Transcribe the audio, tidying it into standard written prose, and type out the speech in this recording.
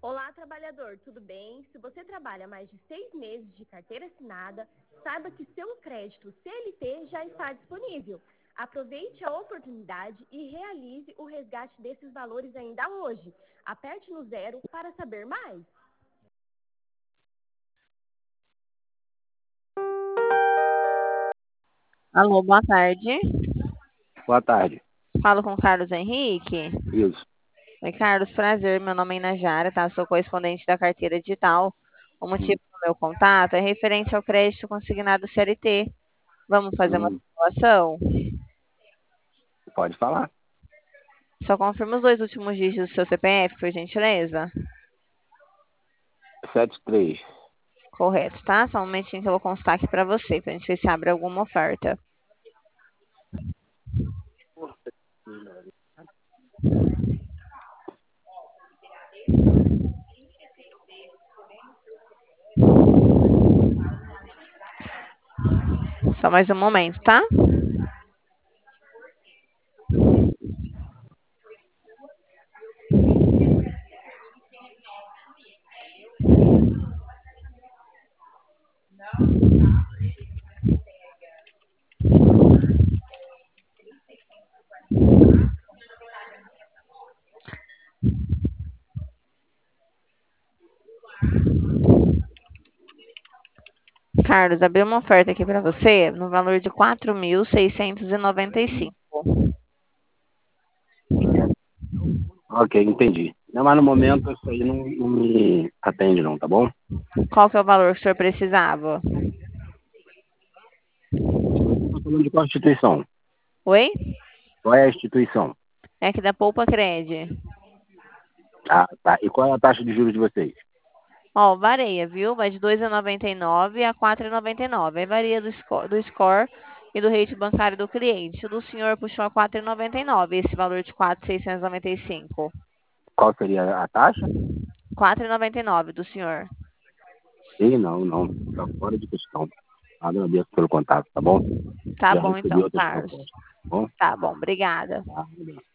Olá, trabalhador, tudo bem? Se você trabalha mais de 6 meses de carteira assinada, saiba que seu crédito CLT já está disponível. Aproveite a oportunidade e realize o resgate desses valores ainda hoje. Aperte no 0 para saber mais. Alô, boa tarde. Boa tarde. Falo com o Carlos Henrique. Isso. Oi, Carlos, prazer. Meu nome é Inajara, tá? Sou correspondente da carteira digital. O motivo do meu contato é referente ao crédito consignado CLT. Vamos fazer uma simulação? Pode falar. Só confirma os 2 últimos dígitos do seu CPF, por gentileza. 73. Correto, tá? Só um momentinho que eu vou constar aqui pra você, pra gente ver se abre alguma oferta. Só mais um momento, tá? Carlos, abri uma oferta aqui para você no valor de 4.695. Ok, entendi. Não, mas no momento isso aí não me atende não, tá bom? Qual que é o valor que o senhor precisava? Tá falando de qual instituição? Oi? Qual é a instituição? É aqui da Poupa Cred. Ah, tá. E qual é a taxa de juros de vocês? Ó, varia, viu? Vai de 2,99 a 4,99. Aí varia do score e do rate bancário do cliente. O do senhor puxou a 4,99, esse valor de 4.695. Qual seria a taxa? 4,99 do senhor. Ih, não. Tá fora de questão. Agradeço pelo contato, tá bom? Tá Já bom recebi então, outras Carlos. propostas, tá bom? Tá bom, obrigada. Tá, obrigado.